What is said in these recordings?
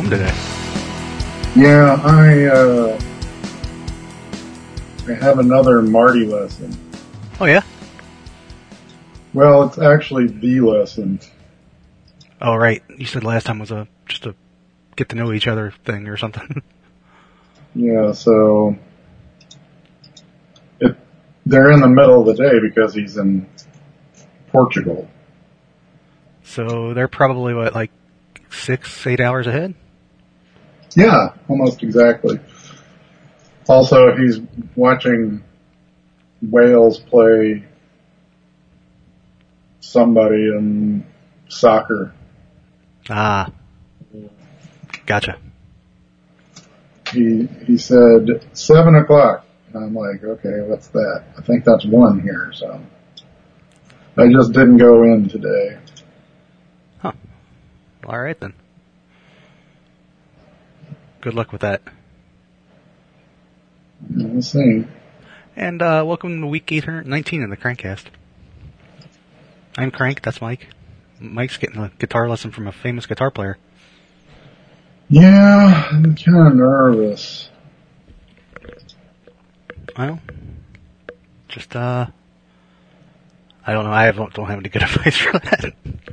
home today. Yeah, I have another Marty lesson. Oh, yeah? Well, it's actually the lesson. Oh, right. You said last time was just a get to know each other thing or something. Yeah, so they're in the middle of the day because he's in Portugal. So they're probably, what, like 6-8 hours ahead? Yeah, almost exactly. Also, he's watching Wales play somebody in soccer. Ah. Gotcha. He said 7 o'clock. And I'm like, okay, what's that? I think that's 1 here, so. I just didn't go in today. Huh. All right, then. Good luck with that. We'll see. And welcome to week 819 of the Crankcast. I'm Crank, that's Mike. Mike's getting a guitar lesson from a famous guitar player. Yeah, I'm kind of nervous. Well, just, I don't know, I don't have any good advice for that.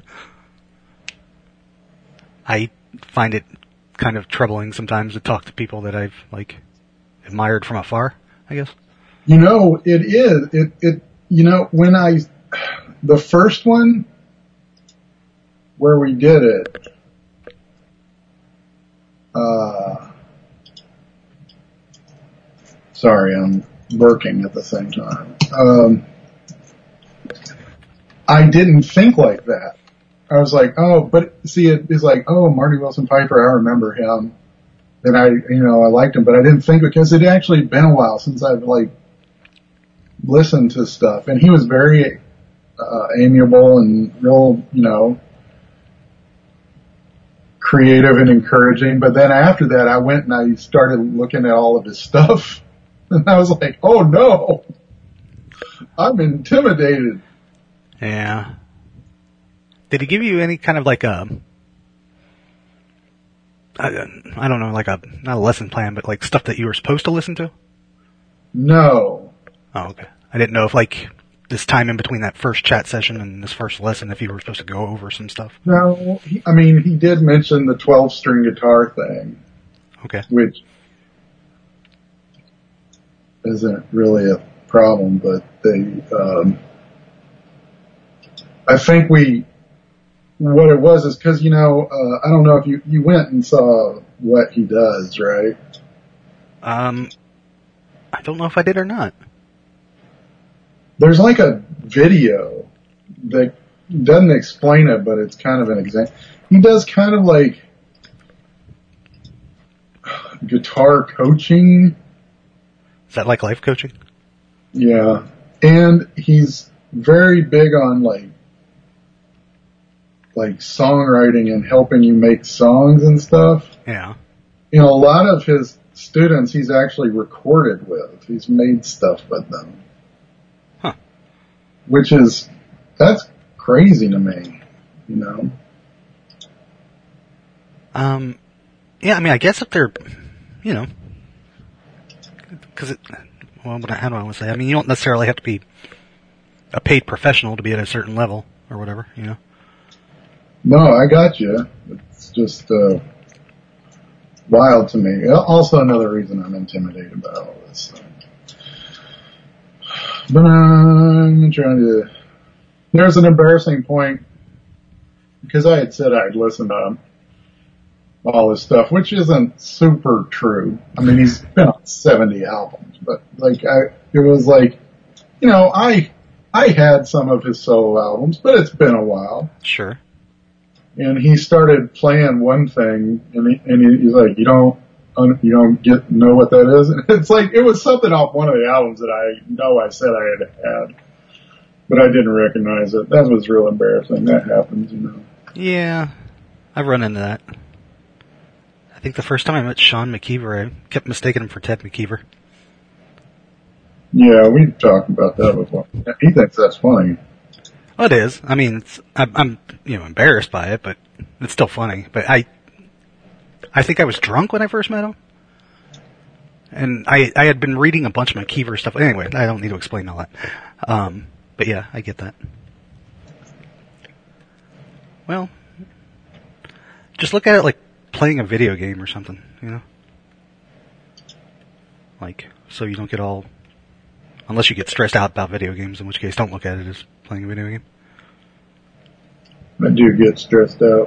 I find it kind of troubling sometimes to talk to people that I've, like, admired from afar, I guess. You know, it is. You know, when the first one where we did it, sorry, I'm working at the same time. I didn't think like that. I was like, oh, but see, it's like, oh, Marty Wilson Piper, I remember him. And I liked him, but I didn't think, because it had actually been a while since I've, like, listened to stuff. And he was very, amiable and real, creative and encouraging. But then after that, I went and I started looking at all of his stuff. And I was like, oh no, I'm intimidated. Yeah. Did he give you any kind of like I don't know, like not a lesson plan, but like stuff that you were supposed to listen to? No. Oh, okay. I didn't know if like this time in between that first chat session and this first lesson, if you were supposed to go over some stuff. No, he did mention the 12-string guitar thing. Okay. Which isn't really a problem, but I think what it was is because, I don't know if you went and saw what he does, right? I don't know if I did or not. There's like a video that doesn't explain it, but it's kind of an example. He does kind of like guitar coaching. Is that like life coaching? Yeah. And he's very big on like songwriting and helping you make songs and stuff. Yeah. A lot of his students he's actually recorded with. He's made stuff with them. Huh. That's crazy to me, Yeah, I guess if they're, because how do I want to say? You don't necessarily have to be a paid professional to be at a certain level or whatever, No, I got you. It's just wild to me. Also, another reason I'm intimidated by all this. But I'm trying to. There's an embarrassing point because I had said I'd listen to all his stuff, which isn't super true. He's been on 70 albums, but it was like, I had some of his solo albums, but it's been a while. Sure. And he started playing one thing, and he's like, you don't know what that is? And it's like, it was something off one of the albums that I know I said I had, but I didn't recognize it. That was real embarrassing. That happens, Yeah, I've run into that. I think the first time I met Sean McKeever, I kept mistaking him for Ted McKeever. Yeah, we've talked about that before. He thinks that's funny. Well, it is. I'm embarrassed by it, but it's still funny. But I think I was drunk when I first met him. And I had been reading a bunch of McKeever stuff. Anyway, I don't need to explain all that. But yeah, I get that. Well, just look at it like playing a video game or something, you know? Like, so you don't get all... Unless you get stressed out about video games, in which case don't look at it as playing a video game. I do get stressed out.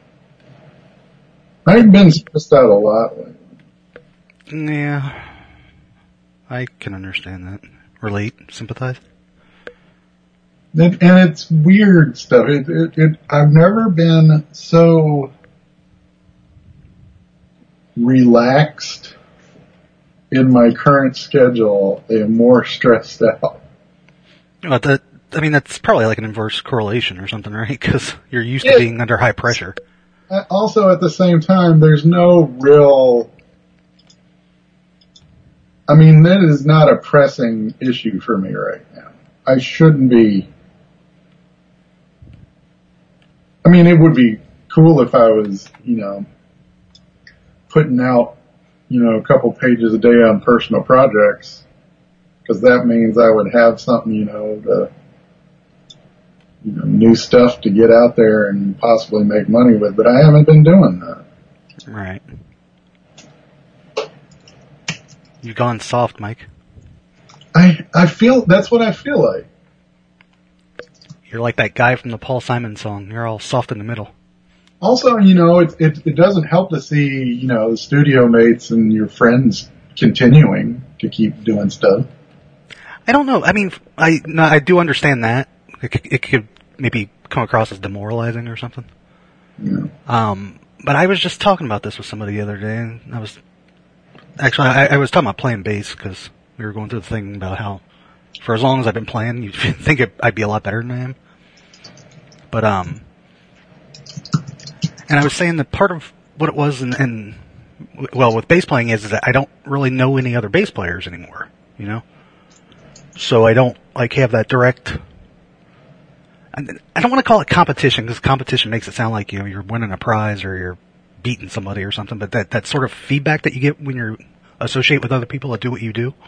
I've been stressed out a lot lately. Yeah, I can understand that. Relate, sympathize. And it's weird stuff. I've never been so relaxed in my current schedule and more stressed out. That's probably like an inverse correlation or something, right? Because you're used to being under high pressure. Also, at the same time, there's no real... I mean, that is not a pressing issue for me right now. I shouldn't be... I mean, it would be cool if I was, putting out, a couple pages a day on personal projects, because that means I would have something, new stuff to get out there and possibly make money with, but I haven't been doing that. Right. You've gone soft, Mike. I feel, that's what I feel like. You're like that guy from the Paul Simon song. You're all soft in the middle. Also, it doesn't help to see, the studio mates and your friends continuing to keep doing stuff. I don't know. I mean, I do understand that. It could maybe come across as demoralizing or something. Yeah. But I was just talking about this with somebody the other day, and I was talking about playing bass, because we were going through the thing about how, for as long as I've been playing, you'd think I'd be a lot better than I am. But, and I was saying that part of what it was with bass playing is that I don't really know any other bass players anymore, So I don't, have that direct... I don't want to call it competition, because competition makes it sound like, you're winning a prize or you're beating somebody or something, but that sort of feedback that you get when you're associated with other people that do what you do.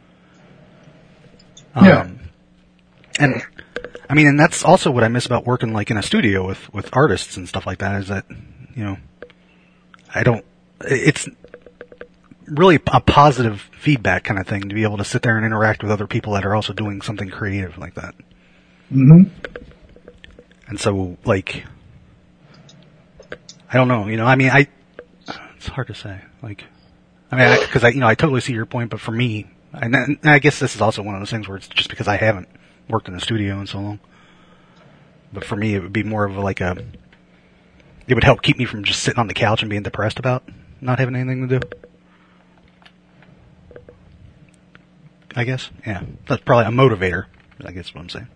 Yeah. And that's also what I miss about working in a studio with artists and stuff like that, is that, it's really a positive feedback kind of thing to be able to sit there and interact with other people that are also doing something creative like that. Mm-hmm. And so, I don't know, it's hard to say. Because I totally see your point, but for me, and I guess this is also one of those things where it's just because I haven't worked in a studio in so long. But for me, it would be more of it would help keep me from just sitting on the couch and being depressed about not having anything to do. I guess, yeah. That's probably a motivator, I guess is what I'm saying.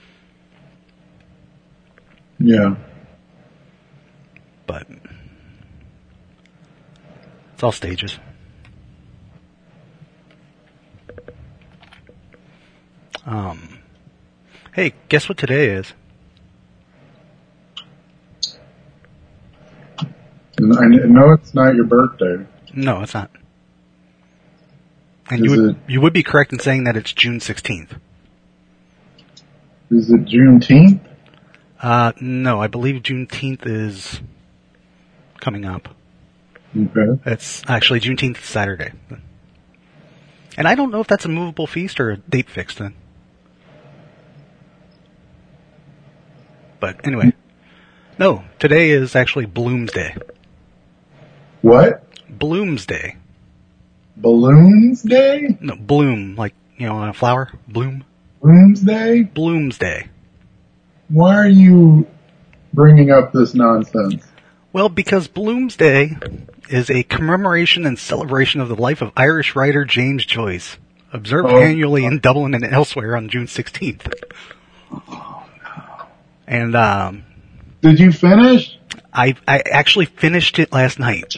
Yeah. But it's all stages. Hey, guess what today is? I know it's not your birthday. No, it's not. And you would be correct in saying that it's June 16th. Is it Juneteenth? No, I believe Juneteenth is coming up. Okay. It's actually Juneteenth is Saturday. And I don't know if that's a movable feast or a date fixed then. But anyway. No, today is actually Bloomsday. What? Bloomsday. Balloons Day? No, bloom, a flower? Bloom? Bloomsday? Bloomsday. Why are you bringing up this nonsense? Well, because Bloomsday is a commemoration and celebration of the life of Irish writer James Joyce, observed annually in Dublin and elsewhere on June 16th. Oh, no. And, did you finish? I actually finished it last night.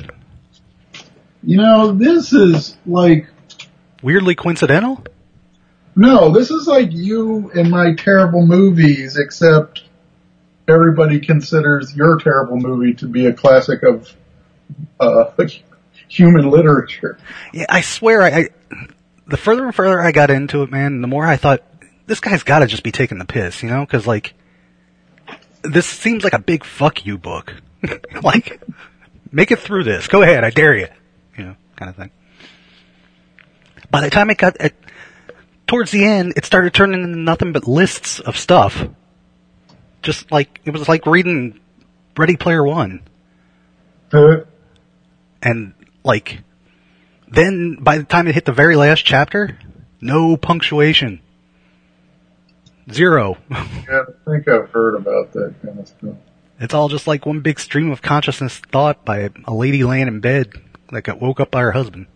This is weirdly coincidental? No, this is like you and my terrible movies, except everybody considers your terrible movie to be a classic of human literature. Yeah, I swear, the further and further I got into it, man, the more I thought, this guy's gotta just be taking the piss, you know? Cause like, this seems like a big fuck you book. Like, make it through this. Go ahead, I dare you. You know, kind of thing. By the time it got, towards the end, it started turning into nothing but lists of stuff. Just like, it was like reading Ready Player One. And, like, then by the time it hit the very last chapter, no punctuation. 0. Yeah, I think I've heard about that kind of stuff. It's all just like one big stream of consciousness thought by a lady laying in bed that got woke up by her husband.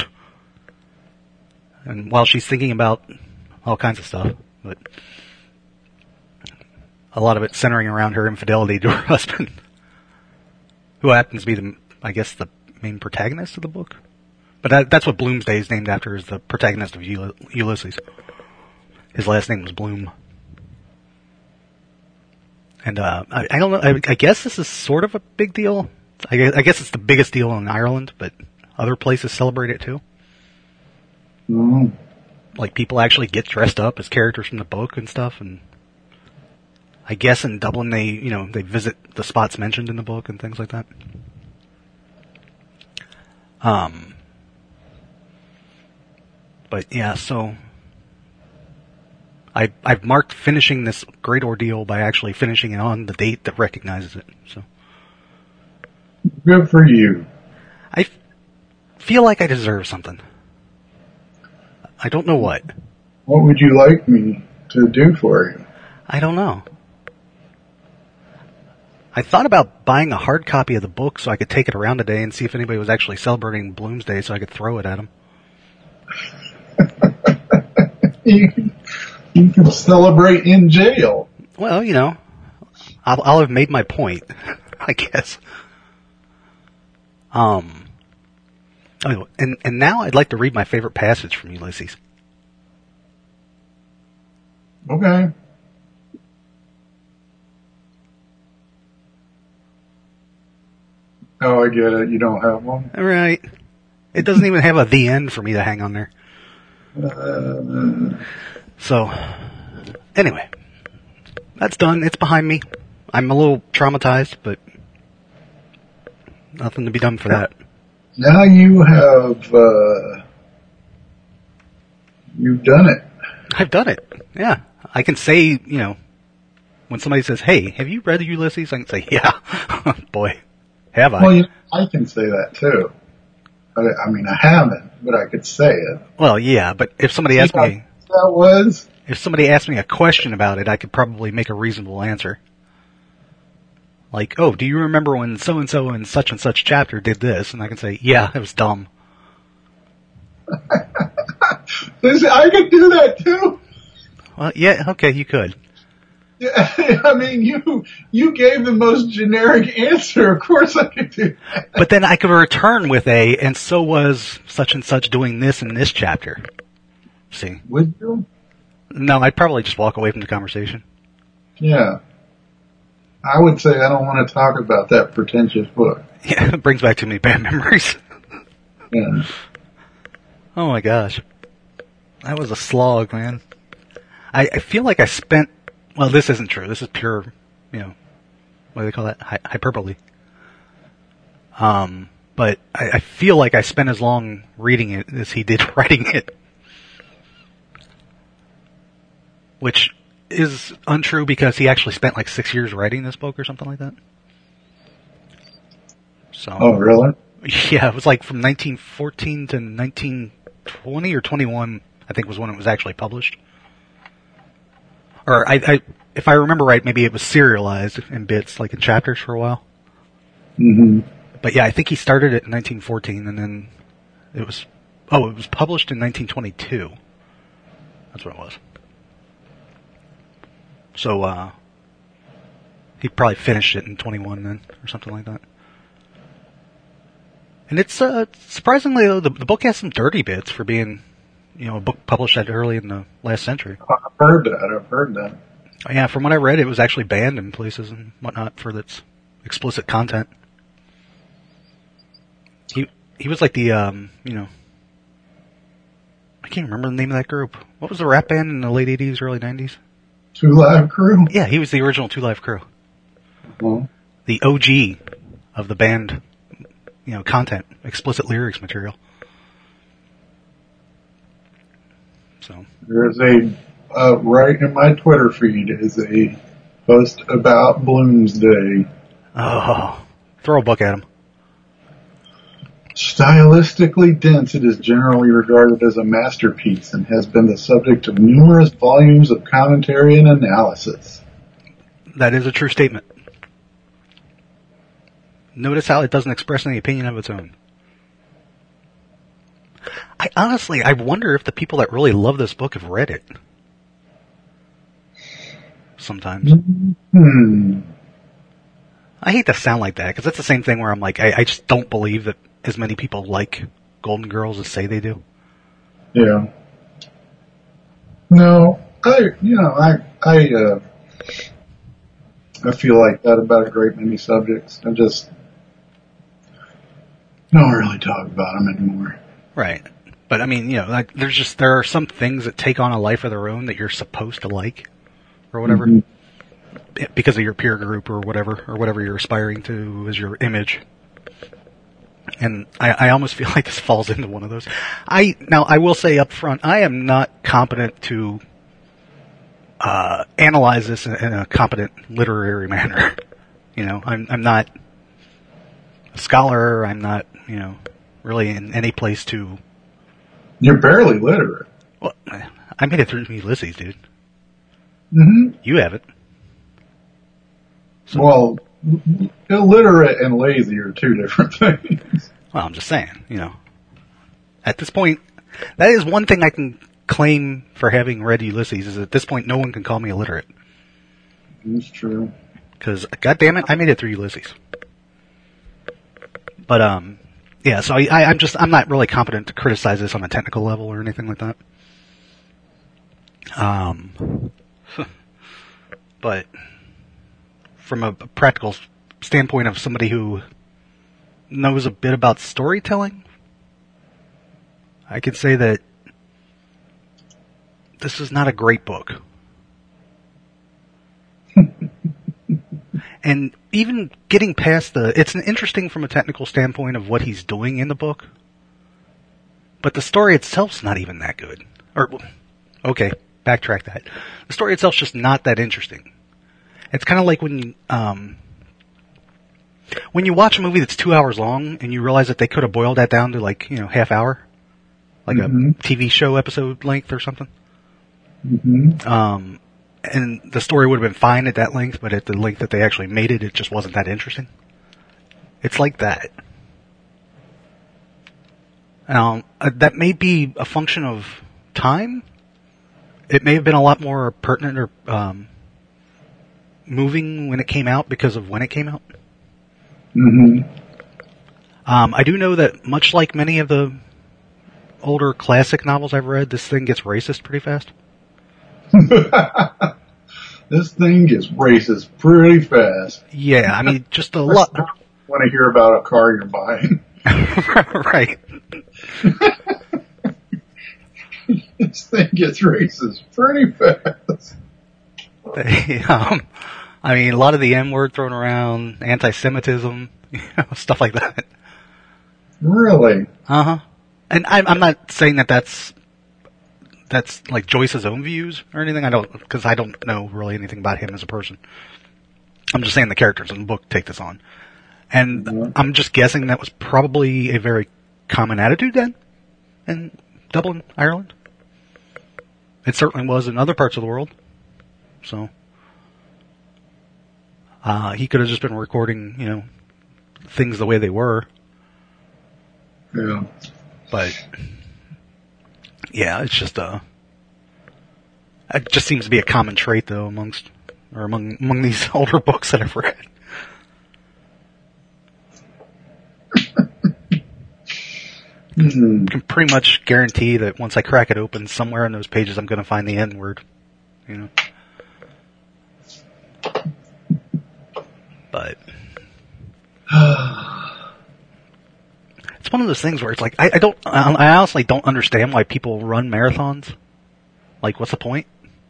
And while she's thinking about all kinds of stuff, but a lot of it centering around her infidelity to her husband, who happens to be I guess the main protagonist of the book. But that's what Bloomsday is named after, is the protagonist of Ulysses. His last name was Bloom. And, I don't know, I guess this is sort of a big deal. I guess it's the biggest deal in Ireland, but other places celebrate it too. Mm. Like, people actually get dressed up as characters from the book and stuff, and I guess in Dublin they visit the spots mentioned in the book and things like that. But yeah, so I've marked finishing this great ordeal by actually finishing it on the date that recognizes it. So good for you. I feel like I deserve something. I don't know what. What would you like me to do for you? I don't know. I thought about buying a hard copy of the book so I could take it around today and see if anybody was actually celebrating Bloomsday so I could throw it at them. You can celebrate in jail. Well, you know, I'll have made my point, I guess. And now I'd like to read my favorite passage from Ulysses. Okay. Oh, I get it. You don't have one? All right. It doesn't even have a the end for me to hang on there. So, anyway, that's done. It's behind me. I'm a little traumatized, but nothing to be done for that. Now you have, you've done it. I've done it. Yeah. I can say, you know, when somebody says, hey, have you read Ulysses? I can say, yeah. Boy, have I. Well, I can say that too. I mean, I haven't, but I could say it. Well, yeah, but if somebody asked me, that was? If somebody asked me a question about it, I could probably make a reasonable answer. Like, oh, do you remember when so-and-so in such and such chapter did this? And I can say, yeah, it was dumb. Listen, I could do that too. Well, yeah, okay, you could. Yeah, I mean, you gave the most generic answer. Of course I could do that. But then I could return with and so was such and such doing this in this chapter. See? Would you? No, I'd probably just walk away from the conversation. Yeah. I would say I don't want to talk about that pretentious book. Yeah, it brings back too many bad memories. Yeah. Oh my gosh. That was a slog, man. I feel like I spent, well, this isn't true. This is pure, you know, what do they call that? Hyperbole. But I feel like I spent as long reading it as he did writing it. Which is untrue because he actually spent like 6 years writing this book or something like that. So. Oh, really? Yeah, it was like from 1914 to 1920 or 21, I think was when it was actually published. Or if I remember right, maybe it was serialized in bits, like in chapters for a while. Mm-hmm. But yeah, I think he started it in 1914 and then it was published in 1922. That's what it was. So, he probably finished it in 21 then, or something like that. And it's, surprisingly, the book has some dirty bits for being, you know, a book published that early in the last century. I've heard that. Yeah, from what I read, it was actually banned in places and whatnot for its explicit content. he was like the, I can't remember the name of that group. What was the rap band in the late 80s, early 90s? Two Live Crew? Yeah, he was the original Two Live Crew. Uh-huh. The OG of the band, content, explicit lyrics material. So. There's right in my Twitter feed is a post about Bloomsday. Oh, throw a book at him. Stylistically dense, it is generally regarded as a masterpiece and has been the subject of numerous volumes of commentary and analysis. That is a true statement. Notice how it doesn't express any opinion of its own. I wonder if the people that really love this book have read it. Sometimes. I hate to sound like that, because that's the same thing where I'm like, I just don't believe that as many people like Golden Girls as say they do. Yeah. No, I feel like that about a great many subjects. I just don't really talk about them anymore. Right. But I mean, there are some things that take on a life of their own that you're supposed to like, or whatever. Mm-hmm. Because of your peer group or whatever you're aspiring to as your image. And I almost feel like this falls into one of those. Now I will say up front, I am not competent to analyze this in a competent literary manner. I'm not a scholar. I'm not, really in any place to. You're barely literate. Well, I made it through Ulysses, dude. Mm-hmm. You haven't. So, well, illiterate and lazy are two different things. Well, I'm just saying, at this point, that is one thing I can claim for having read Ulysses, is at this point no one can call me illiterate. That's true. Because, goddammit, I made it through Ulysses. But, yeah, so I'm not really competent to criticize this on a technical level or anything like that. But from a practical standpoint of somebody who knows a bit about storytelling, I could say that this is not a great book. And even getting past it's interesting from a technical standpoint of what he's doing in the book, but the story itself's not even that good. Okay, backtrack that. The story itself's just not that interesting. It's kind of like when you watch a movie that's 2 hours long and you realize that they could have boiled that down to half hour, like mm-hmm. a TV show episode length or something. Mm-hmm. And the story would have been fine at that length, but at the length that they actually made it, it just wasn't that interesting. It's like that. That may be a function of time. It may have been a lot more pertinent or moving when it came out because of when it came out. Mm-hmm. I do know that much like many of the older classic novels I've read, this thing gets racist pretty fast. This thing gets racist pretty fast. Yeah, I mean, just a lot. I want to hear about a car you're buying. Right. This thing gets racist pretty fast. I mean, a lot of the N-word thrown around, anti-Semitism, stuff like that. Really? Uh-huh. And I'm not saying that's like Joyce's own views or anything. Because I don't know really anything about him as a person. I'm just saying the characters in the book take this on. And mm-hmm. I'm just guessing that was probably a very common attitude then in Dublin, Ireland. It certainly was in other parts of the world. So, he could have just been recording, things the way they were. Yeah. But, yeah, it's just it just seems to be a common trait though among these older books that I've read. Mm-hmm. I can pretty much guarantee that once I crack it open, somewhere in those pages I'm going to find the N-word. But it's one of those things where it's like, I honestly don't understand why people run marathons. Like, what's the point?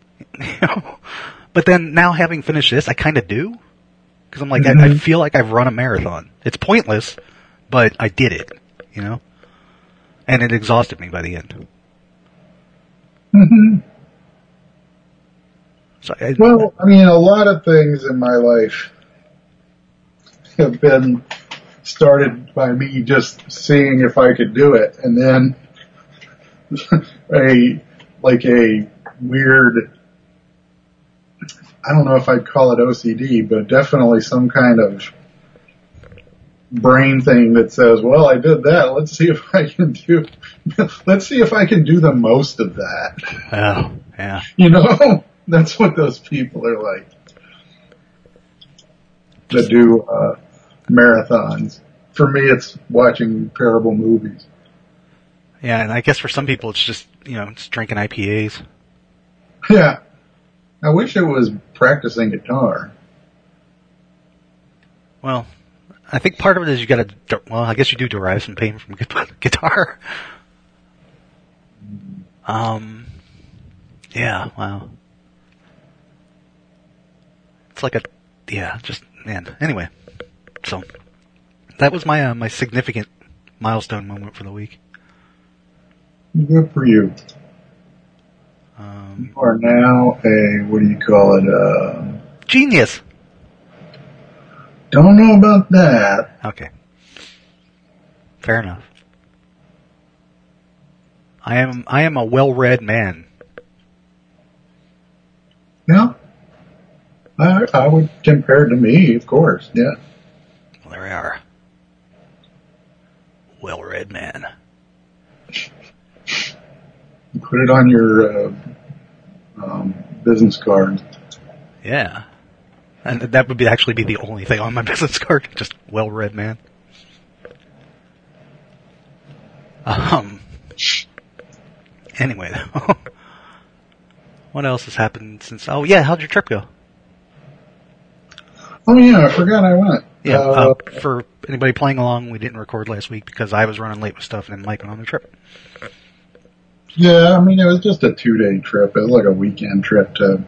But then now having finished this, I kind of do. Because I'm like, I feel like I've run a marathon. It's pointless, but I did it, And it exhausted me by the end. Mm-hmm. So well, I mean, a lot of things in my life have been started by me just seeing if I could do it, and then a weird, I don't know if I'd call it OCD, but definitely some kind of brain thing that says, well, I did that. Let's see if I can do the most of that. Oh, yeah. That's what those people are like that do marathons. For me, it's watching terrible movies. Yeah, and I guess for some people it's just, it's drinking IPAs. Yeah. I wish it was practicing guitar. Well, I think part of it is I guess you do derive some pain from guitar. Yeah, wow. It's like anyway. So, that was my, my significant milestone moment for the week. Good for you. You are now genius. Don't know about that. Okay. Fair enough. I am a well-read man. Yeah. I would compare it to me, of course, yeah. Well, there we are. Well-read man. Put it on your business card. Yeah. And that would actually be the only thing on my business card. Just well-read man. Anyway, though. What else has happened since... Oh, yeah, how'd your trip go? Oh, yeah, I forgot I went. Yeah, for anybody playing along, we didn't record last week because I was running late with stuff and then Mike went on the trip. Yeah, I mean, it was just a 2-day trip. It was like a weekend trip to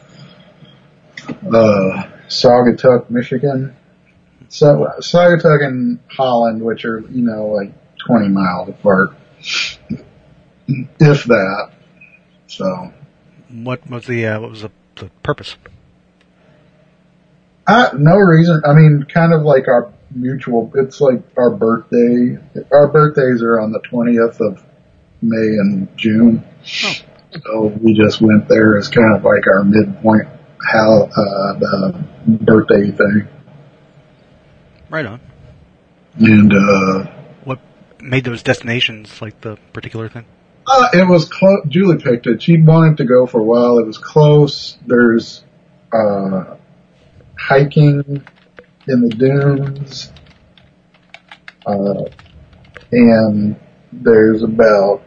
Saugatuck, Michigan. So Saugatuck and Holland, which are, like 20 miles apart, if that. So, what was the purpose? No reason. I mean, kind of like our mutual. It's like our birthday. Our birthdays are on the 20th of May and June. Oh. So we just went there as kind of like our midpoint, the birthday thing. Right on. And, what made those destinations like the particular thing? It was close. Julie picked it. She'd wanted to go for a while. It was close. There's, hiking in the dunes, and there's about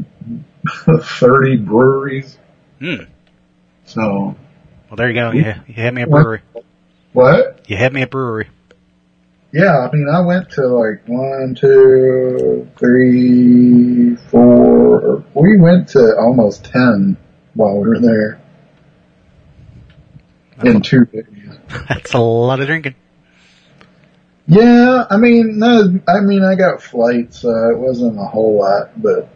30 breweries. So. Well, there you go. Yeah, you had me at brewery. What? You had me at brewery. Yeah, I mean, I went to like 1, 2, 3, 4. We went to almost 10 while we were there. In 2 days. That's a lot of drinking. Yeah, I mean, I got flights, it wasn't a whole lot, but.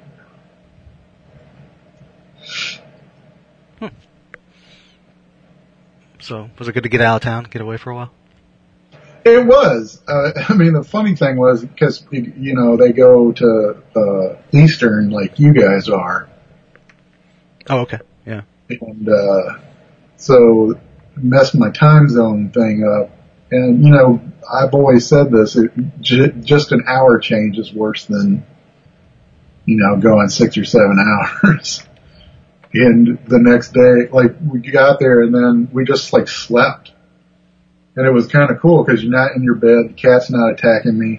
So, was it good to get out of town, get away for a while? It was. I mean, the funny thing was, because, they go to, Eastern like you guys are. Oh, okay. Yeah. And, so, messed my time zone thing up. And, I've always said this, just an hour change is worse than, going 6 or 7 hours. And the next day, like, we got there and then we just, like, slept. And it was kind of cool because you're not in your bed, the cat's not attacking me.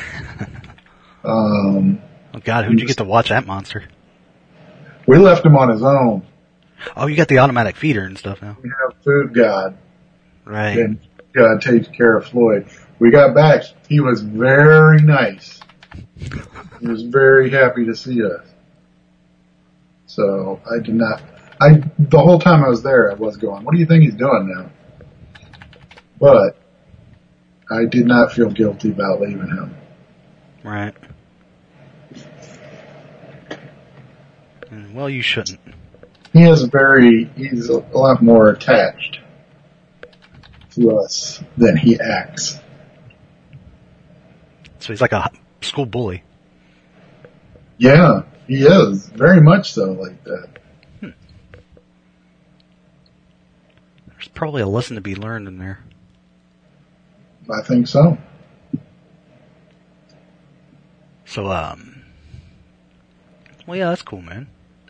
Oh, God, who'd you get to watch that monster? We left him on his own. Oh, you got the automatic feeder and stuff now. We have Food God. Right. And God takes care of Floyd. We got back. He was very nice. He was very happy to see us. So I did not. The whole time I was there, I was going, "What do you think he's doing now?" But I did not feel guilty about leaving him. Right. Well, you shouldn't. He's a lot more attached to us than he acts. So he's like a school bully. Yeah, he is. Very much so like that. There's probably a lesson to be learned in there. I think so. So, well, yeah, that's cool, man.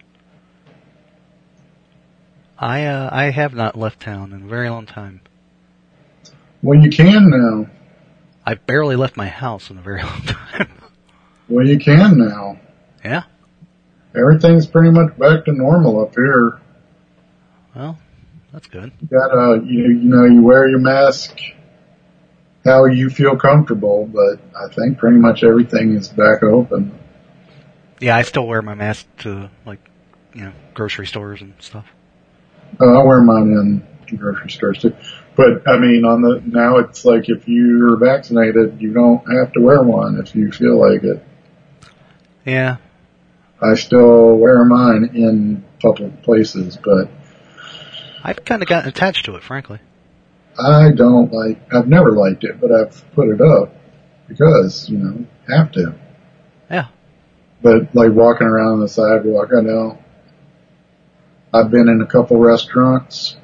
I have not left town in a very long time. Well, you can now. I barely left my house in a very long time. Well, you can now. Yeah? Everything's pretty much back to normal up here. Well, that's good. You gotta, you wear your mask how you feel comfortable, but I think pretty much everything is back open. Yeah, I still wear my mask to, grocery stores and stuff. I wear mine in grocery stores too. But, I mean, now it's like if you're vaccinated, you don't have to wear one if you feel like it. Yeah. I still wear mine in public places, but I've kind of gotten attached to it, frankly. I've never liked it, but I've put it up because, have to. Yeah. But like walking around on the sidewalk, I know I've been in a couple restaurants.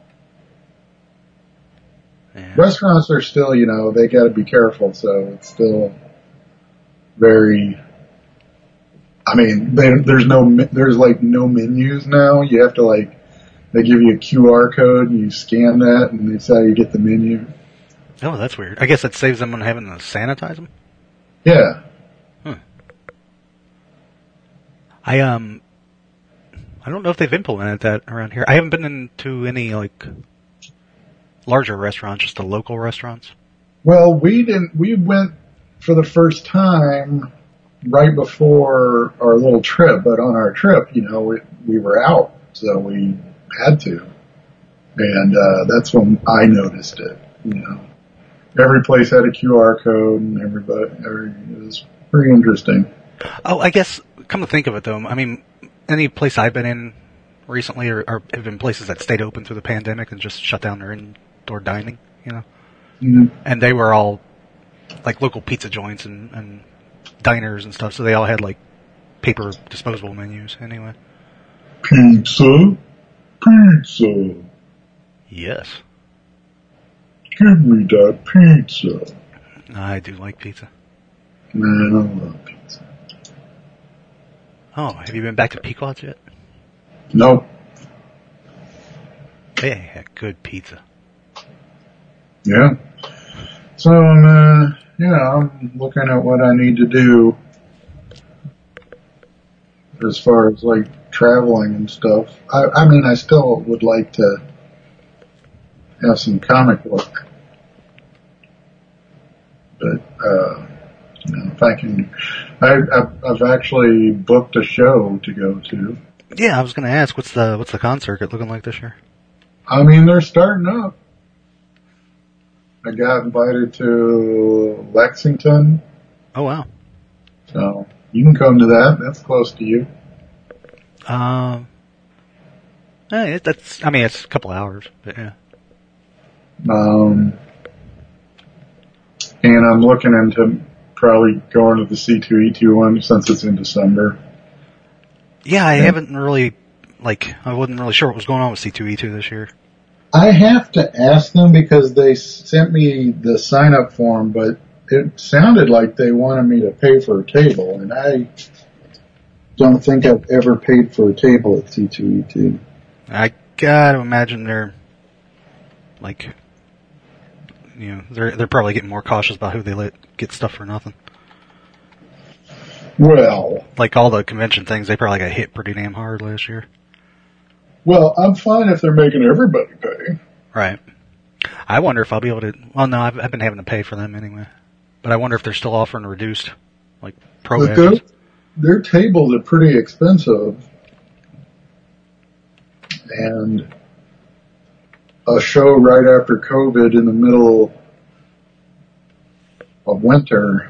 Yeah. Restaurants are still, they gotta be careful, so it's still very, I mean, there's no menus now. You have to they give you a QR code and you scan that and that's how you get the menu. Oh, that's weird. I guess that saves them on having to sanitize them? Yeah. I don't know if they've implemented that around here. I haven't been into any, larger restaurants, just the local restaurants. Well, we went for the first time right before our little trip, but on our trip, we were out, so we had to. And, that's when I noticed it, Every place had a QR code and it was pretty interesting. Oh, I guess, come to think of it though, I mean, any place I've been in recently are have been places that stayed open through the pandemic and just shut down their indoor dining, Mm-hmm. And they were all local pizza joints and diners and stuff, so they all had paper disposable menus anyway. Pizza? Yes. Give me that pizza. I do like pizza. Man, I love pizza. Oh, have you been back to Pequod's yet? Nope. They had good pizza. Yeah. So, I'm looking at what I need to do as far as traveling and stuff. I mean, I still would like to have some comic book, but if I can, I've actually booked a show to go to. Yeah, I was going to ask, what's the concert circuit looking like this year? I mean, they're starting up. I got invited to Lexington. Oh wow! So you can come to that. That's close to you. It's a couple hours, but yeah. And I'm looking into probably going to the C2E2 one since it's in December. Yeah, I haven't really, I wasn't really sure what was going on with C2E2 this year. I have to ask them because they sent me the sign up form, but it sounded like they wanted me to pay for a table, and I don't think I've ever paid for a table at C2E2. I gotta imagine they're, they're probably getting more cautious about who they let get stuff for nothing. Well, all the convention things, they probably got hit pretty damn hard last year. Well, I'm fine if they're making everybody pay. Right. I wonder if I'll be able to, well no, I've been having to pay for them anyway. But I wonder if they're still offering reduced Like pro But badges. their tables are pretty expensive. And a show right after COVID in the middle of winter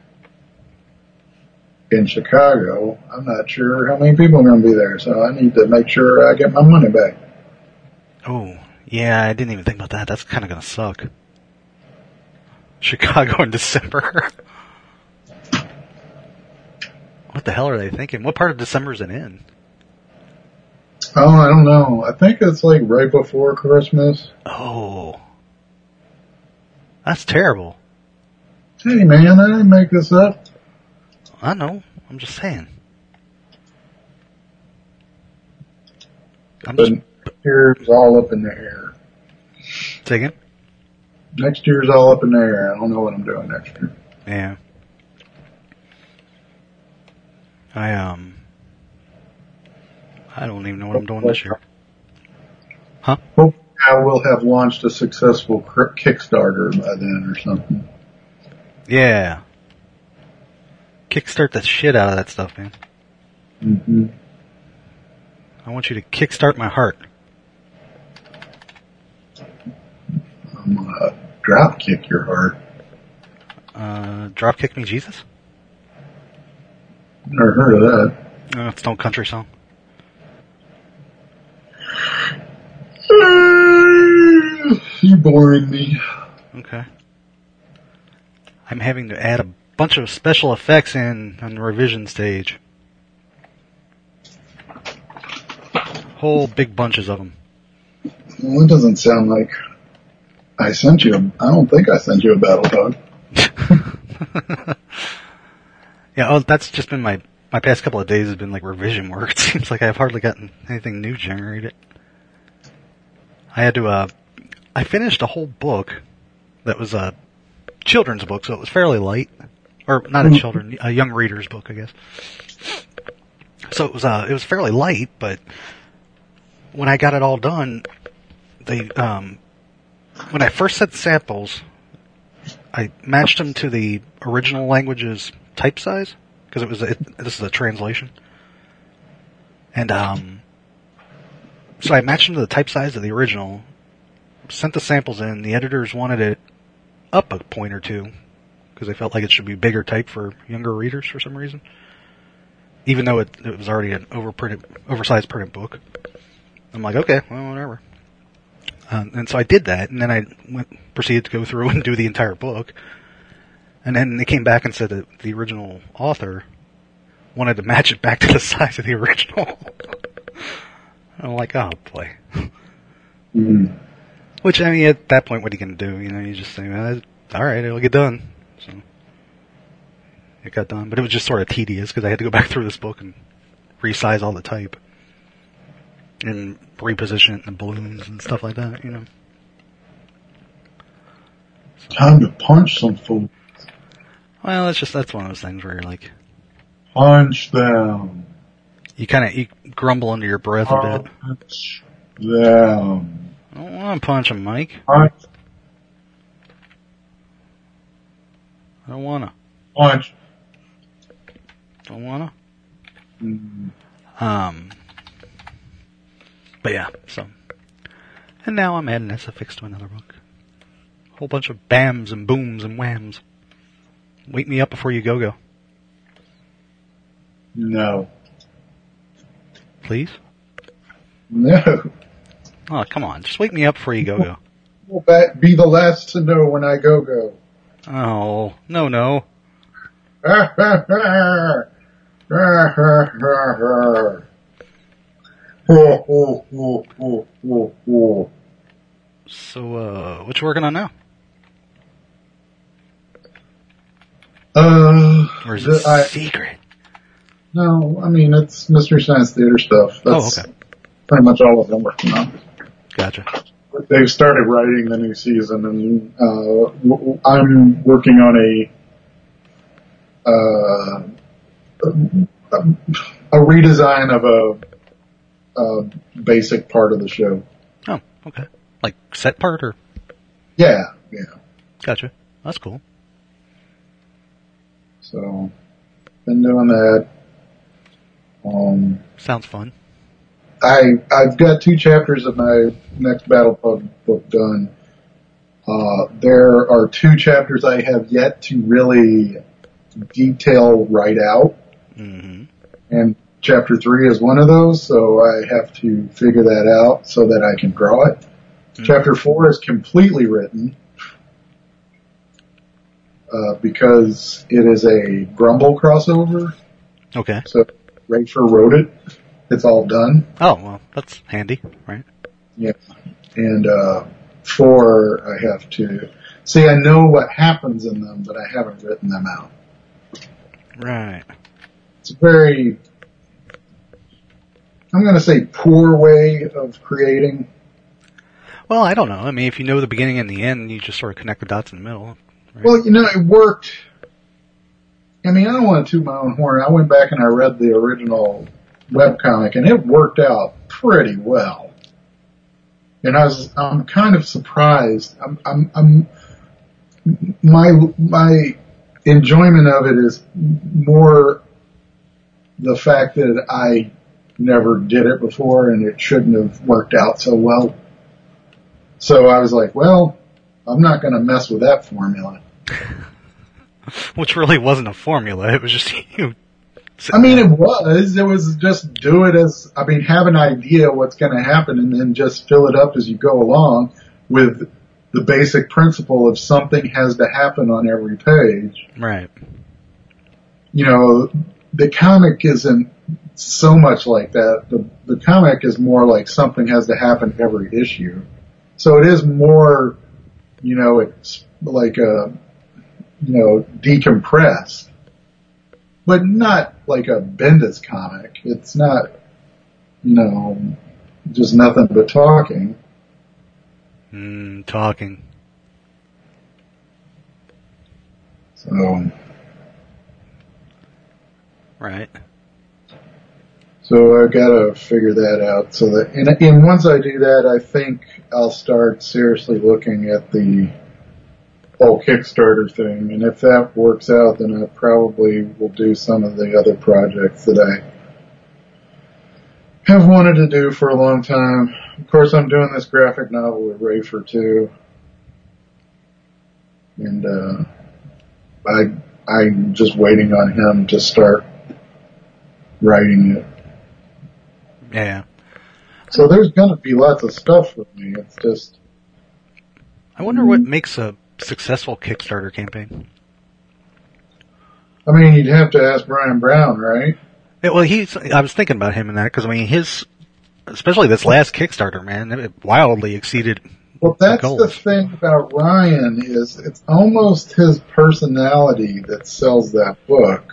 in Chicago, I'm not sure how many people are going to be there, so I need to make sure I get my money back. Oh, yeah, I didn't even think about that. That's kind of going to suck. Chicago in December. What the hell are they thinking? What part of December is it in? Oh, I don't know. I think it's like right before Christmas. Oh. That's terrible. Hey man, I didn't make this up. I know. I'm just saying. But next year's all up in the air. Say again? Next year's all up in the air. I don't know what I'm doing next year. Yeah. I don't even know what I'm doing this year. Huh? Hopefully I will have launched a successful Kickstarter by then or something. Yeah. Kickstart the shit out of that stuff, man. Mm-hmm. I want you to kickstart my heart. I'm gonna drop kick your heart. Drop Kick Me Jesus? Never heard of that. No, it's no country song. You're boring me. Okay. I'm having to add a bunch of special effects in on the revision stage. Whole big bunches of them. Well, it doesn't sound like I sent you. I don't think I sent you a battle dog. Yeah, oh, that's just been my past couple of days has been like revision work. It seems like I've hardly gotten anything new generated. I had to, I finished a whole book that was a children's book, so it was fairly light. Or not a young reader's book, I guess. So it was fairly light, but when I got it all done, when I first set the samples, I matched them to the original language's type size, because this is a translation. And, so I matched them to the type size of the original, sent the samples in, the editors wanted it up a point or two, because they felt like it should be bigger type for younger readers for some reason. Even though it was already an oversized printed book. I'm like, okay, well, whatever. And so I did that, and then I proceeded to go through and do the entire book. And then they came back and said that the original author wanted to match it back to the size of the original. I'm like, oh boy. Mm. Which, I mean, at that point, what are you going to do? You know, you just say, well, alright, it'll get done. So, it got done. But it was just sort of tedious, because I had to go back through this book and resize all the type. And reposition it in the balloons and stuff like that, you know. Time to punch some fool. Well, that's one of those things where you're like, Punch them. you grumble under your breath a bit. Punch them. I don't want to punch him, Mike. Punch. I don't want to. Punch. Don't want to. Mm. But yeah, so. And now I'm adding SFX to another book. A whole bunch of bams and booms and whams. Wake me up before you go. No. Please? No. Oh, come on. Just wake me up before you go. Will be the last to know when I go. Oh, no. So, what you working on now? Or is it secret? No, I mean, it's Mystery Science Theater stuff. That's okay. Pretty much all of them working on. Gotcha. They've started writing the new season, and I'm working on a redesign of a basic part of the show. Oh, okay. Like set part or? Yeah. Gotcha. That's cool. So been doing that. Sounds fun. I've got 2 chapters of my next Battle Pug book done. There are 2 chapters I have yet to really detail write out. Mm-hmm. And chapter 3 is one of those, so I have to figure that out so that I can draw it. Mm-hmm. Chapter 4 is completely written, because it is a Grumble crossover. Okay. So Rafer wrote it. It's all done. Oh, well, that's handy, right? Yeah. And 4, I have to... See, I know what happens in them, but I haven't written them out. Right. It's a very, I'm going to say, poor way of creating. Well, I don't know. I mean, if you know the beginning and the end, you just sort of connect the dots in the middle. Right? Well, it worked. I mean, I don't want to toot my own horn. I went back and I read the original webcomic, and it worked out pretty well. And I'm kind of surprised. My enjoyment of it is more the fact that I never did it before and it shouldn't have worked out so well. So I was like, well, I'm not going to mess with that formula. Which really wasn't a formula. It was just you. I mean, it was just do it as, have an idea what's going to happen and then just fill it up as you go along with the basic principle of something has to happen on every page. Right. The comic isn't so much like that. The comic is more like something has to happen every issue. So it is more, it's like decompressed. But not like a Bendis comic. It's not, just nothing but talking. Talking. So. Right. So I've got to figure that out. So that, and once I do that, I think I'll start seriously looking at the whole Kickstarter thing. And if that works out, then I probably will do some of the other projects that I have wanted to do for a long time. Of course, I'm doing this graphic novel with Rafer too. And, I'm just waiting on him to start writing it. Yeah. So there's gonna be lots of stuff with me. It's just... I wonder what makes a successful Kickstarter campaign. I mean, you'd have to ask Brian Brown, right? Yeah, well, I was thinking about him in that, because, especially this last Kickstarter, man, it wildly exceeded. Well, that's the thing about Ryan, is it's almost his personality that sells that book.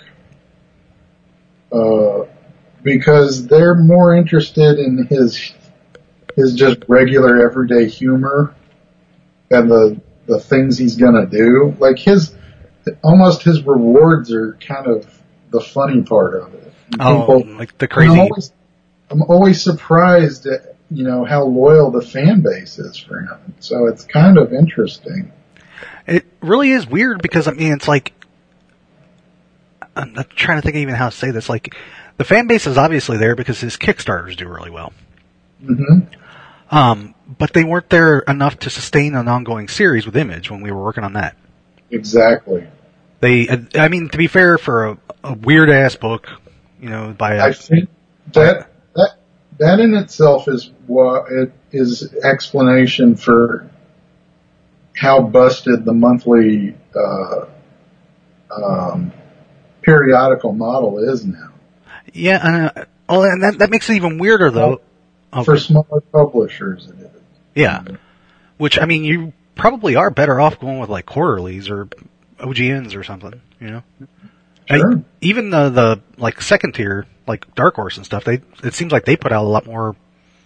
Because they're more interested in his just regular everyday humor and the things he's gonna do. Like almost his rewards are kind of the funny part of it. Like the crazy. I'm always surprised at, how loyal the fan base is for him. So it's kind of interesting. It really is weird because, it's like, I'm trying to think even how to say this. Like, the fan base is obviously there because his Kickstarters do really well. Mm-hmm. But they weren't there enough to sustain an ongoing series with Image when we were working on that. Exactly. To be fair, for a weird ass book, I think that in itself is what it is explanation for how busted the monthly periodical model is now. Yeah, and that makes it even weirder though. For smaller publishers, it is. Yeah, which you probably are better off going with like quarterlies or OGNs or something. Sure. Even the like second tier, like Dark Horse and stuff, it seems like they put out a lot more,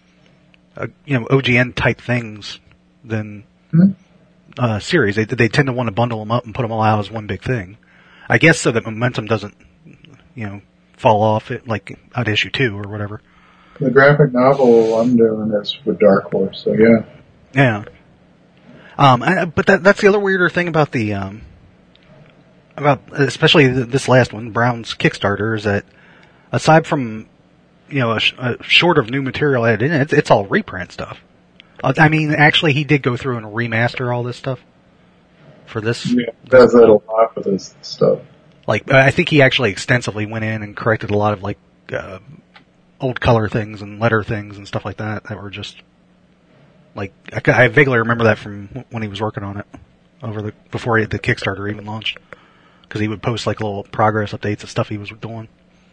OGN type things than series. They tend to want to bundle them up and put them all out as one big thing. I guess so that momentum doesn't, fall off like at issue 2 or whatever. The graphic novel I'm doing is with Dark Horse, so yeah. Yeah. But that's the other weirder thing about the about especially this last one, Brown's Kickstarter, is that aside from a short of new material added in, it's all reprint stuff. I mean, actually, he did go through and remaster all this stuff for this. Yeah, does that a lot for this stuff. Like, I think he actually extensively went in and corrected a lot of like old color things and letter things and stuff like that were just like I vaguely remember that from when he was working on it before the Kickstarter even launched, because he would post like little progress updates of stuff he was doing.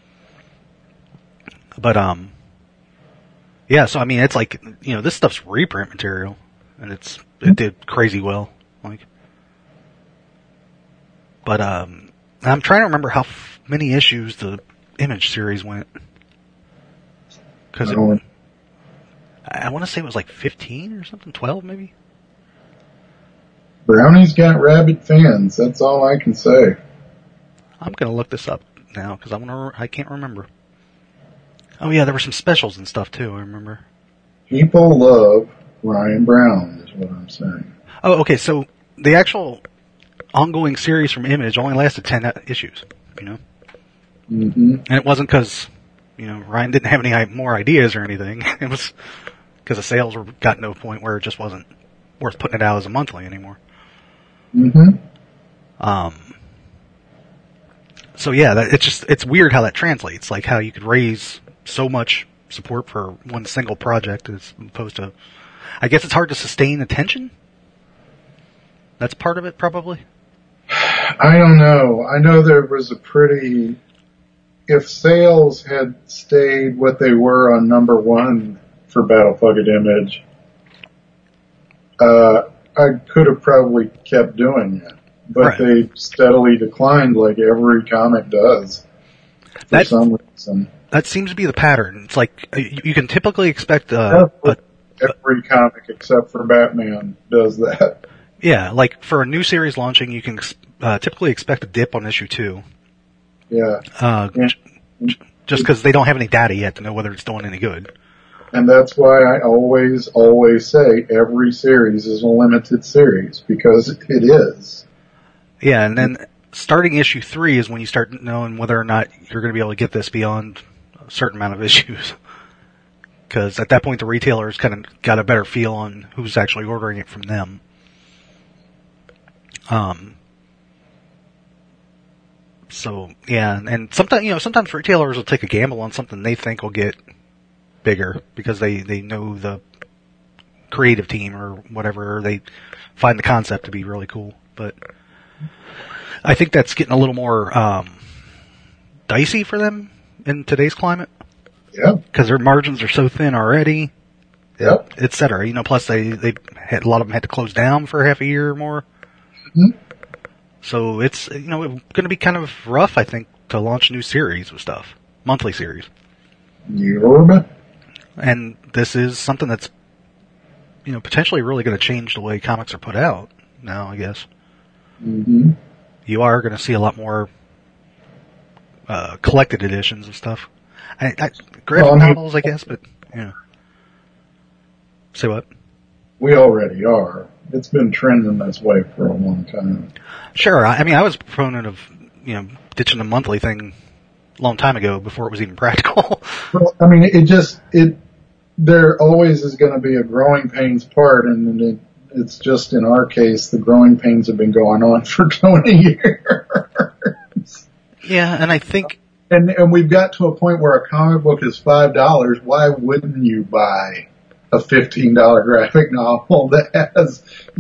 But yeah, so I mean, it's like, this stuff's reprint material, and it did crazy well, like. But I'm trying to remember how many issues the Image series went, because I want to say it was like 15 or something, 12 maybe. Brownie's got rabid fans. That's all I can say. I'm gonna look this up now because I can't remember. Oh yeah, there were some specials and stuff too, I remember. People love Ryan Brown, is what I'm saying. Oh, okay, so the actual ongoing series from Image only lasted 10 issues, Mm-hmm. And it wasn't because, Ryan didn't have any more ideas or anything. It was because the sales got to a point where it just wasn't worth putting it out as a monthly anymore. Mm-hmm. So yeah, it's weird how that translates, like how you could raise so much support for one single project as opposed to, I guess it's hard to sustain attention. That's part of it, probably. I don't know. I know there was if sales had stayed what they were on number one for Battle Plugged Image, I could have probably kept doing it. But They steadily declined like every comic does for some reason. That seems to be the pattern. It's like you can typically expect every comic except for Batman does that. Yeah, like for a new series launching, you can typically expect a dip on issue 2. Yeah. Just because they don't have any data yet to know whether it's doing any good. And that's why I always say every series is a limited series, because it is. Yeah, and then starting issue 3 is when you start knowing whether or not you're going to be able to get this beyond a certain amount of issues. Because at that point, the retailers kind of got a better feel on who's actually ordering it from them. So yeah, and sometimes retailers will take a gamble on something they think will get bigger because they know the creative team or whatever, or they find the concept to be really cool. But I think that's getting a little more dicey for them in today's climate. Yeah. Because their margins are so thin already. Yep. Et cetera. Plus they had, a lot of them had to close down for half a year or more. Mm-hmm. So it's, going to be kind of rough, I think, to launch new series with stuff. Monthly series. Yorba. And this is something that's, potentially really going to change the way comics are put out now, I guess. Mm-hmm. You are going to see a lot more collected editions of stuff. Graphic novels, I guess, but, Say what? We already are. It's been trending this way for a long time. Sure. I mean, I was a proponent of, ditching the monthly thing a long time ago before it was even practical. Well, I mean, there always is going to be a growing pains part, and it's just in our case, the growing pains have been going on for 20 years. Yeah, and I think... And we've got to a point where a comic book is $5. Why wouldn't you buy a $15 graphic novel that has,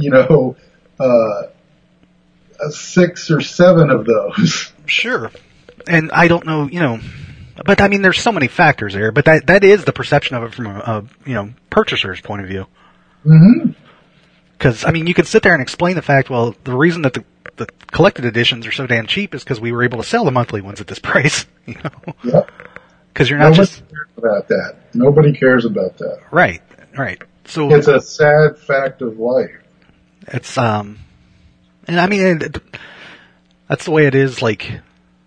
6 or 7 of those? Sure. And I don't know, but I mean, there's so many factors there, but that is the perception of it from a purchaser's point of view. Mm-hmm. Because, I mean, you could sit there and explain the fact, well, the reason that the collected editions are so damn cheap is because we were able to sell the monthly ones at this price, Yep. Because you're not Nobody cares about that. Nobody cares about that. Right. So it's a sad fact of life. It's, and I mean, that's the way it is, like,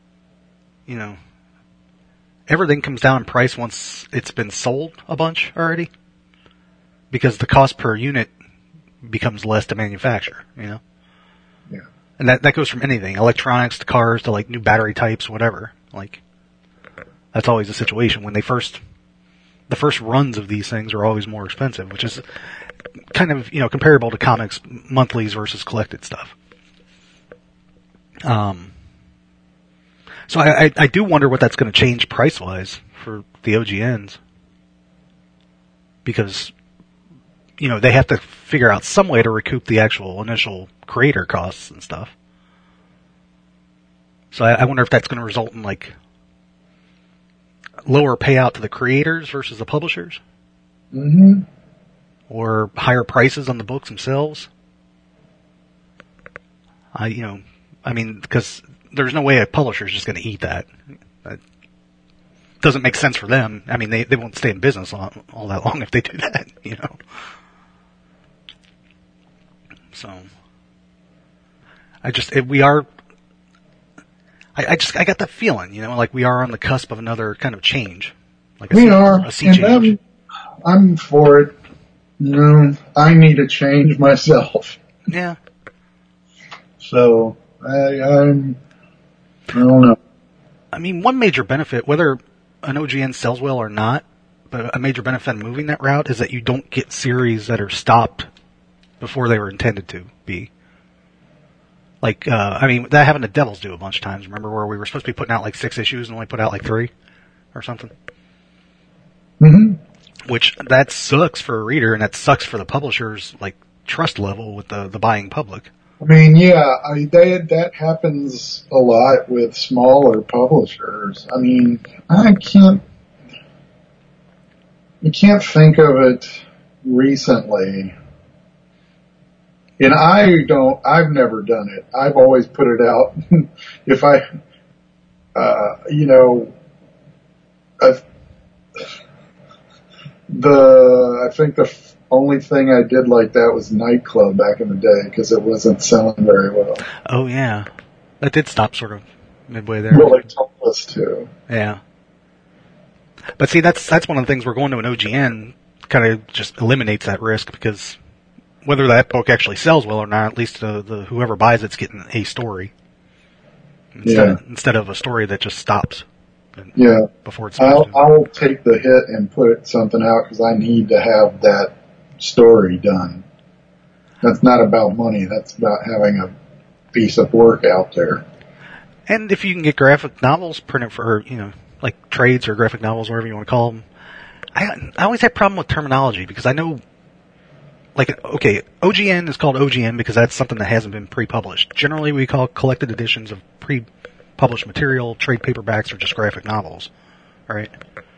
everything comes down in price once it's been sold a bunch already. Because the cost per unit becomes less to manufacture, Yeah. And that goes from anything, electronics to cars to like new battery types, whatever. Like, that's always the situation when the first runs of these things are always more expensive, which is kind of, comparable to comics monthlies versus collected stuff. So I do wonder what that's going to change price-wise for the OGNs. Because, they have to figure out some way to recoup the actual initial creator costs and stuff. So I wonder if that's going to result in, like, lower payout to the creators versus the publishers? Mm-hmm. Or higher prices on the books themselves? Because there's no way a publisher's just going to eat that. That doesn't make sense for them. I mean, they won't stay in business all that long if they do that, So, I got that feeling, like we are on the cusp of another kind of change. Like a sea change. I'm for it. I need to change myself. Yeah. So, I don't know. I mean, one major benefit, whether an OGN sells well or not, but a major benefit of moving that route is that you don't get series that are stopped before they were intended to be. Like, that happened to Devil's Due a bunch of times. Remember where we were supposed to be putting out like 6 issues and only put out like 3 or something? Mm-hmm. Which, that sucks for a reader, and that sucks for the publisher's, like, trust level with the buying public. I mean, yeah, that happens a lot with smaller publishers. I mean, I can't think of it recently. And I've never done it. I've always put it out. If I think the only thing I did like that was Nightclub back in the day because it wasn't selling very well. Oh yeah, that did stop sort of midway there. Well, they told us to. Yeah, but see, that's one of the things we're going to an OGN kind of just eliminates that risk because whether that book actually sells well or not, at least the whoever buys it's getting a story instead of a story that just stops. Before it's I'll take the hit and put something out because I need to have that story done. That's not about money. That's about having a piece of work out there. And if you can get graphic novels printed for, like trades or graphic novels, whatever you want to call them, I always have a problem with terminology because I know, like, okay, OGN is called OGN because that's something that hasn't been pre-published. Generally, we call collected editions of pre-published material, trade paperbacks, or just graphic novels, right?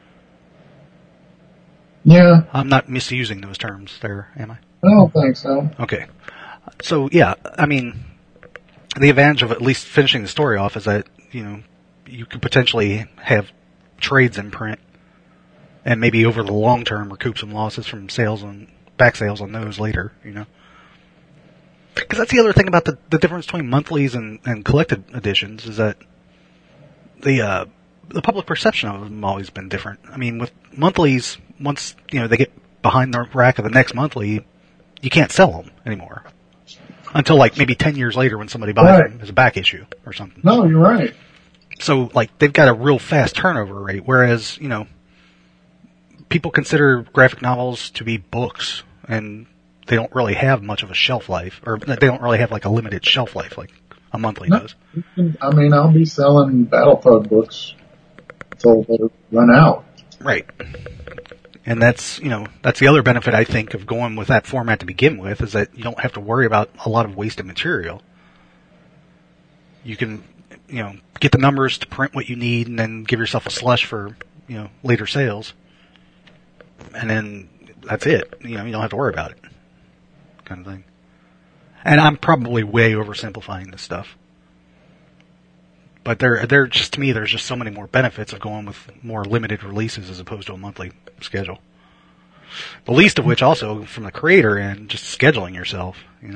Yeah. I'm not misusing those terms there, am I? I don't think so. Okay. So, yeah, I mean, the advantage of at least finishing the story off is that, you could potentially have trades in print and maybe over the long term recoup some losses from back sales on those later, Because that's the other thing about the difference between monthlies and collected editions is that the public perception of them has always been different. I mean, with monthlies, once, they get behind the rack of the next monthly, you can't sell them anymore. Until like maybe 10 years later when somebody buys them as a back issue or something. No, you're right. So, like, they've got a real fast turnover rate, whereas, people consider graphic novels to be books, and they don't really have much of a shelf life, or they don't really have like a limited shelf life like a monthly does. I mean, I'll be selling Battletoad books until they run out. Right. And that's the other benefit I think of going with that format to begin with is that you don't have to worry about a lot of wasted material. You can, get the numbers to print what you need and then give yourself a slush for, later sales. And then that's it. You don't have to worry about it. Kind of thing. And I'm probably way oversimplifying this stuff. But they're just, to me, there's just so many more benefits of going with more limited releases as opposed to a monthly schedule. The least of which also from the creator end, just scheduling yourself,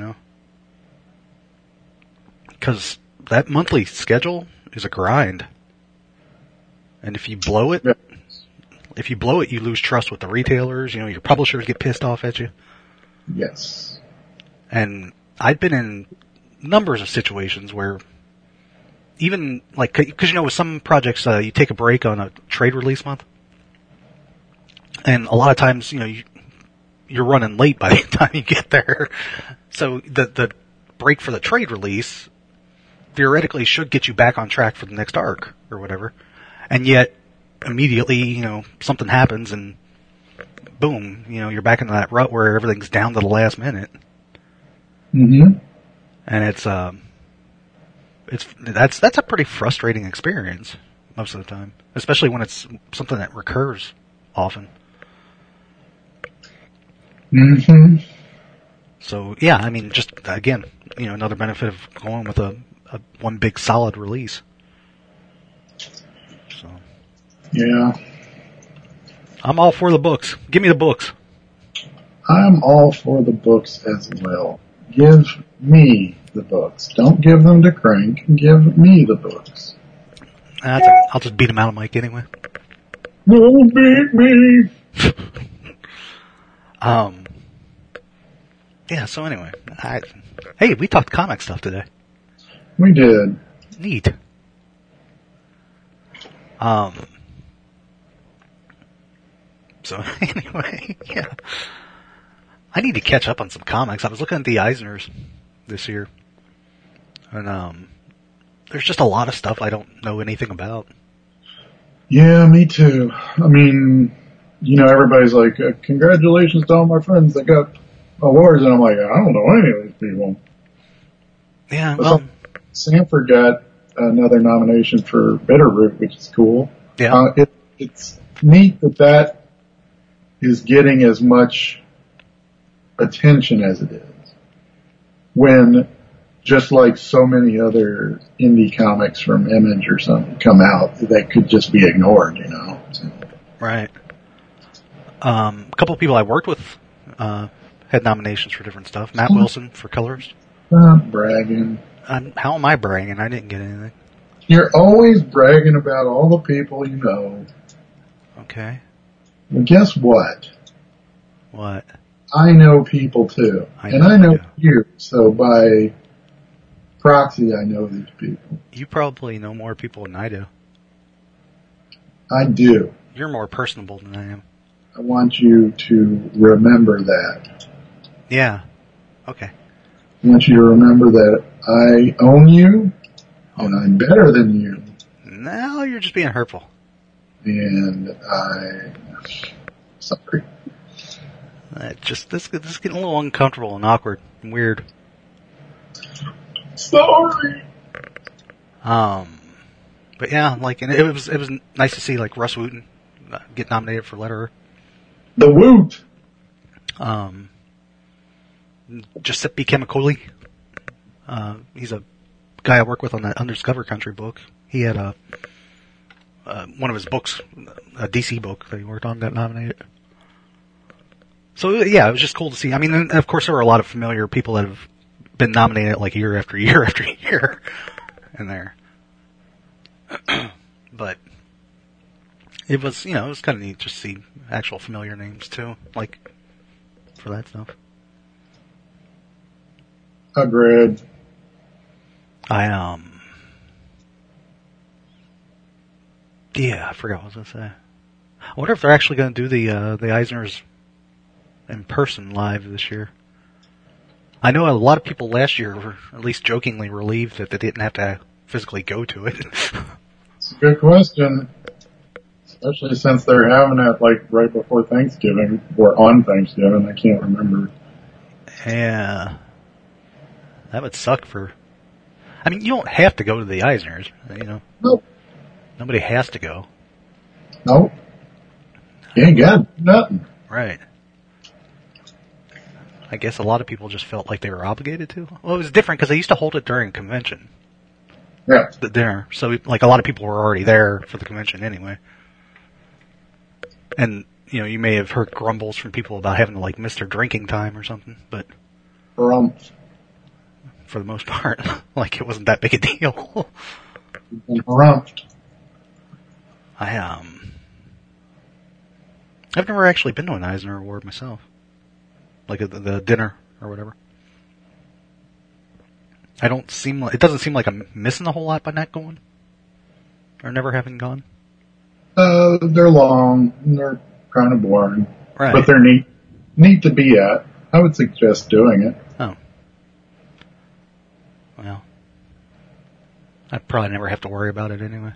Because that monthly schedule is a grind. And if you blow it, you lose trust with the retailers, your publishers get pissed off at you. Yes. And I've been in numbers of situations where even, like, because with some projects, you take a break on a trade release month, and a lot of times, you're running late by the time you get there. So the break for the trade release theoretically should get you back on track for the next arc or whatever. And yet, immediately, something happens and boom, you're back into that rut where everything's down to the last minute. Mm-hmm. And that's a pretty frustrating experience most of the time, especially when it's something that recurs often. Mm-hmm. So yeah, I mean, just again, another benefit of going with a one big solid release. So yeah, I'm all for the books. Give me the books. I'm all for the books as well. Give me the books. Don't give them to Crank. Give me the books. I'll just beat him out of Mike anyway. Don't beat me. Yeah, so anyway, hey, we talked comic stuff today. We did. Neat. So anyway, yeah. I need to catch up on some comics. I was looking at the Eisners this year. And, there's just a lot of stuff I don't know anything about. Yeah, me too. I mean, everybody's like, congratulations to all my friends that got awards, and I'm like, I don't know any of these people. Yeah, well, Sanford got another nomination for Bitterroot, which is cool. Yeah. It's neat that is getting as much attention as it is. When, just like so many other indie comics from Image or something come out, that could just be ignored, So. Right. A couple of people I worked with, had nominations for different stuff. Matt Wilson for colorist. Bragging. How am I bragging? I didn't get anything. You're always bragging about all the people you know. Okay. Well, guess what? What? I know people too. I know you. So by proxy, I know these people. You probably know more people than I do. I do. You're more personable than I am. I want you to remember that. Yeah. Okay. I want you to remember that I own you, and I'm better than you. No, you're just being hurtful. And sorry. This is getting a little uncomfortable and awkward and weird. Sorry. But yeah, and it was nice to see Russ Wooten get nominated for letterer. The Woot. Giuseppe Camicoli. He's a guy I work with on that Undiscovered Country book. He had one of his books, a DC book that he worked on, got nominated. So yeah, it was just cool to see. I mean, and of course there were a lot of familiar people that have been nominated year after year after year in there. But it was, it was kind of neat to see actual familiar names too, for that stuff. Agreed. Yeah, I forgot what I was going to say. I wonder if they're actually going to do the Eisners in person live this year. I know a lot of people last year were at least jokingly relieved that they didn't have to physically go to it. It's a good question. Especially since they're having it right before Thanksgiving, or on Thanksgiving, I can't remember. Yeah. That would suck I mean, you don't have to go to the Eisners, Nope. Nobody has to go. Nope. You ain't got nothing. Right. I guess a lot of people just felt like they were obligated to. Well, it was different because they used to hold it during convention. Yeah. The dinner. So, a lot of people were already there for the convention anyway. And, you may have heard grumbles from people about having to, miss their drinking time or something, but for the most part, it wasn't that big a deal. I've never actually been to an Eisner Award myself. The dinner or whatever. It doesn't seem like I'm missing a whole lot by not going. Or never having gone. They're long, and they're kind of boring. Right. But they're neat to be at. I would suggest doing it. Oh. Well. I'd probably never have to worry about it anyway.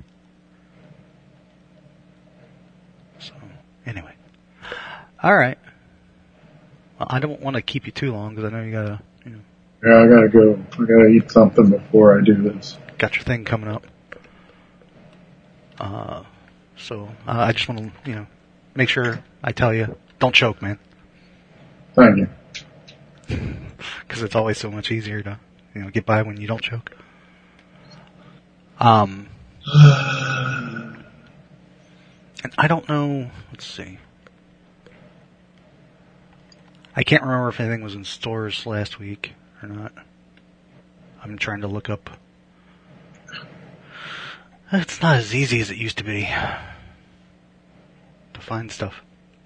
So, anyway. Alright. Well, I don't want to keep you too long, because I know you gotta, Yeah, I gotta go. I gotta eat something before I do this. got your thing coming up. So, I just want to, make sure I tell you, don't choke, man. Thank you. Because it's always so much easier to, get by when you don't choke. And I don't know, let's see. I can't remember if anything was in stores last week or not. I'm trying to look up. It's not as easy as it used to be to find stuff.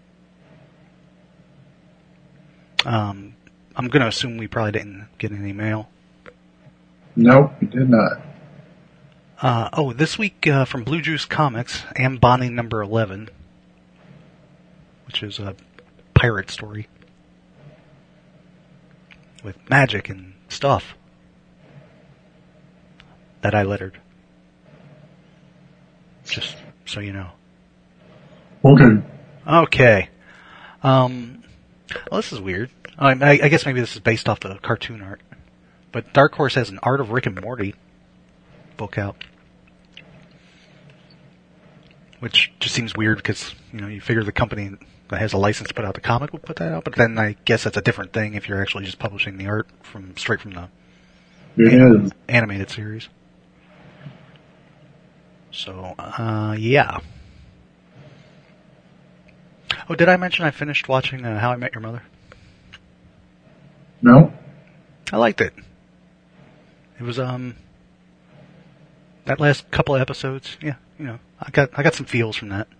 I'm gonna assume we probably didn't get any mail. Nope, you did not. This week from Blue Juice Comics, Ambani number 11, which is a pirate story with magic and stuff that I lettered. Just so you know. Okay. Okay. Well, this is weird. I guess maybe this is based off the cartoon art. But Dark Horse has an Art of Rick and Morty book out. Which just seems weird because, you figure the company that has a license to put out the comic would put that out. But then I guess that's a different thing if you're actually just publishing the art straight from the animated series. So, yeah. Oh, did I mention I finished watching How I Met Your Mother? No. I liked it. It was, that last couple of episodes, yeah, I got some feels from that.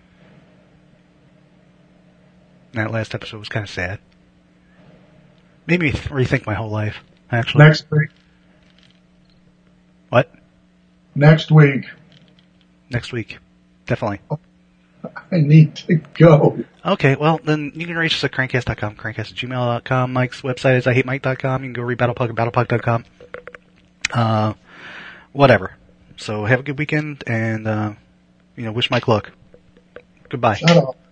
And that last episode was kind of sad. Made me rethink my whole life, actually. Next week. What? Next week. Next week. Definitely. I need to go. Okay, well, then you can reach us at crankcast.com, crankcast@gmail.com. Mike's website is IHateMike.com. You can go read BattlePug at BattlePug.com. Whatever. So have a good weekend, and, wish Mike luck. Goodbye. Shut up.